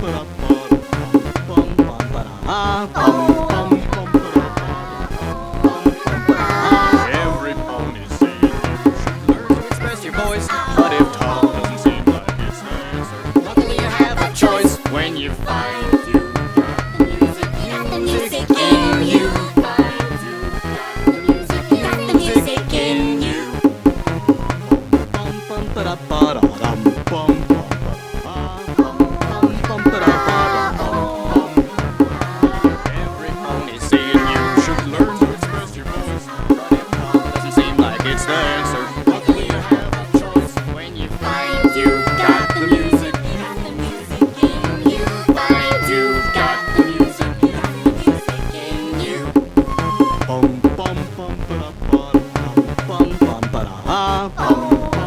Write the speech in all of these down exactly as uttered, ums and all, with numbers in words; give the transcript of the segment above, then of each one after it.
Every pony saying you should learn to express your voice, but if tall doesn't seem like it's the answer, luckily you have a choice when you find you got the music, you got the music in you. Find you got the music, you got the music in you. Bum bum ba ba da dum bum bum bum bum bum ba da ba dum bum. Every pony saying you should learn to express your voice, but if tall doesn't seem like it's the answer, luckily you have a choice when you find you got the music, you got the music in you. Find you got the music, you got the music in you. Bum bum bum ba da ba dum bum bum ba da bum.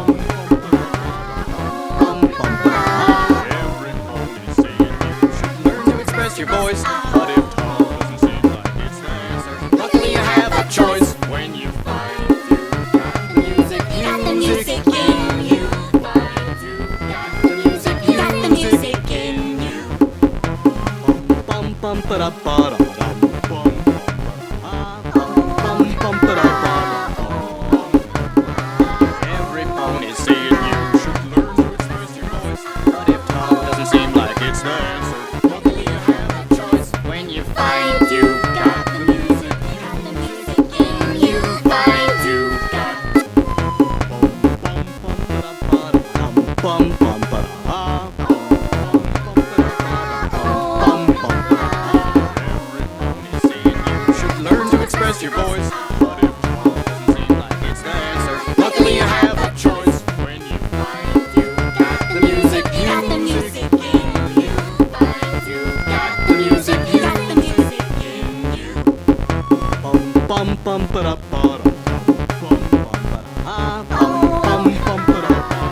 Your voice, but if tall doesn't seem like it's the answer, luckily you have a choice when you find you got the music, you got the music in you. Find you got the music, you got the music in you. Bum bum ba da ba da dum bum bum bum ba da ba dum. Every pony saying you should learn to express your voice, but if tall doesn't seem like it's the answer, when you find you got the music, you got the music in you. Find you got bum bum bum bum ba da bum bum bum. Every pony saying you should learn to express your voice, but if tall doesn't seem like it's the answer, luckily you have a choice when you find you got the music, you got the music in you. Find you got the music. Bum bum ba da ba da bum bum ba da bum bum bum ba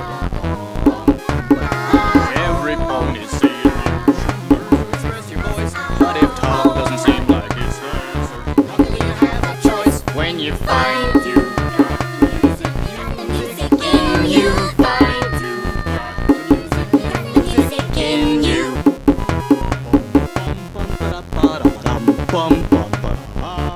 da. Every pony saying you should learn to express your voice, but if tall doesn't seem like it's the answer, luckily you have a choice when you find you got the music, you got the music in you. Find you got the music, you got the music in you. Bum bum ba da ba da dum bum bum ba da.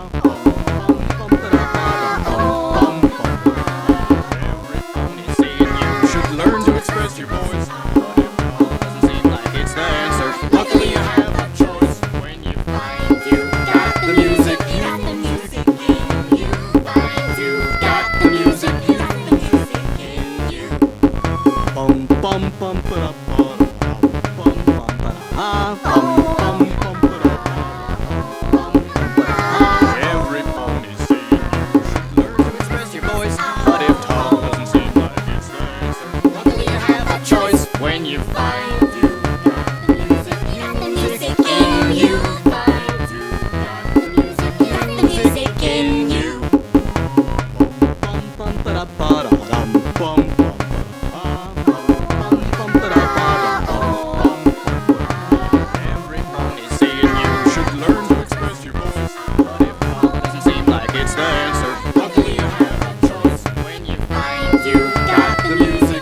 Learn to express your voice, but if tall doesn't seem like it's the answer, luckily you have a choice when you find you got the music, you got the music in you. Find you got the music, you got the music in you. Bum bum bum ba da ba da bum bum ba da bum bum bum ba da bum bum ba da. Every pony saying you should learn to express your voice, but if tall doesn't seem like it's the answer, choice when you find you got the music, you got the music in you. Find you got the music, you got the music in you. Bum bum ba da ba da dum bum bum bum bum ba da ba dum bum. Every pony saying you should learn to express your voice, but if tall doesn't seem like it's the answer, luckily you have a choice when you find you got the music.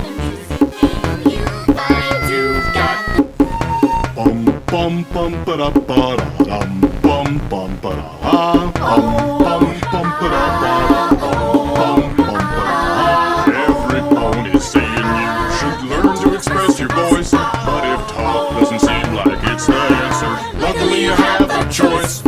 Bum bum ba da ba da dum bum bum ba da bum bum bum ba da ba dum bum bum ba da. Every pony saying you should learn to express your voice, but if tall doesn't seem like it's the answer, luckily you have a choice